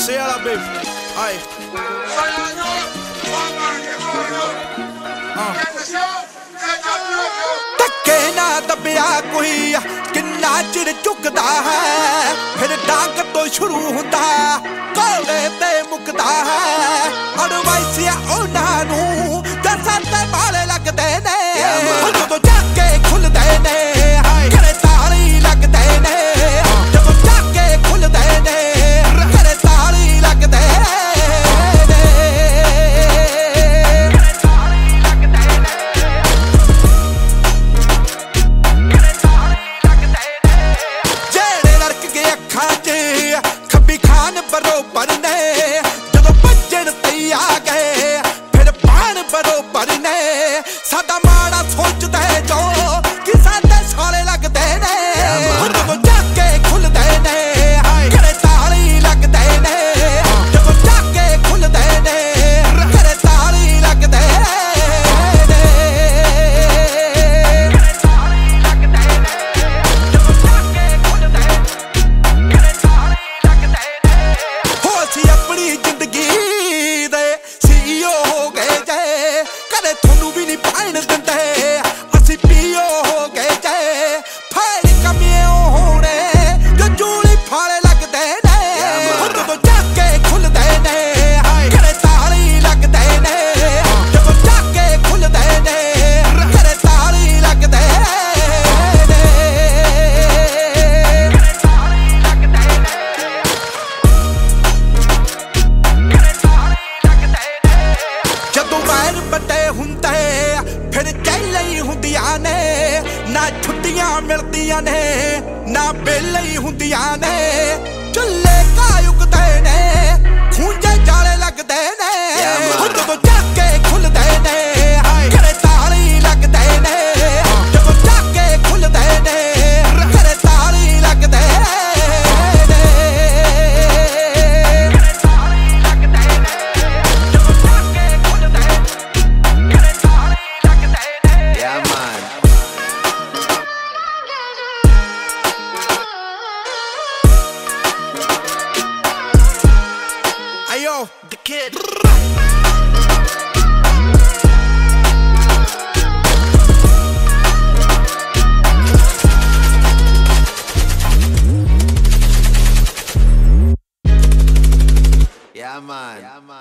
ਗੁੱਸੇ ਵਾਲਾ ਬੇਬੀ ਆਏ ਧੱਕੇ ਨਾ ਦੱਬਿਆ ਕੋਈ ਕਿੰਨਾ ਚਿਰ ਝੁਕਦਾ ਹੈ ਫਿਰ ਡਾਂਗ ਤੋਂ ਸ਼ੁਰੂ ਹੁੰਦਾ ਕੋਲੇ ਤੇ ਮੁੱਕਦਾ ਹੈ ਅੜਵਾਈਸਿਆ ਉਹਨਾਂ ਨੂੰ ਦਸਾਂ ਤੇ ਬਾਲੇ ਲੱਗਦੇ ਨੇ ਜਦੋਂ ਜਾ ਕੇ ਖੁੱਲਦੇ ਨੇ ਘਰੇ ਤਾਲੀ ਲੱਗਦੇ ਨੇ ਜਦੋਂ ਜਾ ਕੇ ਖੁੱਲਦੇ ਨੇ ਘਰੇ ਤਾਲੀ ਲੱਗਦੇ बरोबर ने जदों भज्जण ते आ गए फिर पान बरोबर ने साडा माड़ा सोचदे जो कि साडे साले लगदे ने जदों जाके खुलदे ने घरे ताली लगदे ने जदों जाके खुलदे ने घरे ताली लगदे ना छुट्टियां मिलदियां ने ना बेले हुंदियां ने चुल्ले कायुकदे ने खूंजे जाले लगदे ने जदों जाके खुलदे ने घरे ताली लगदे ने जदों जाके खुलदे ने घरे ताली लगदे Ayo, the kid. Yeah, man.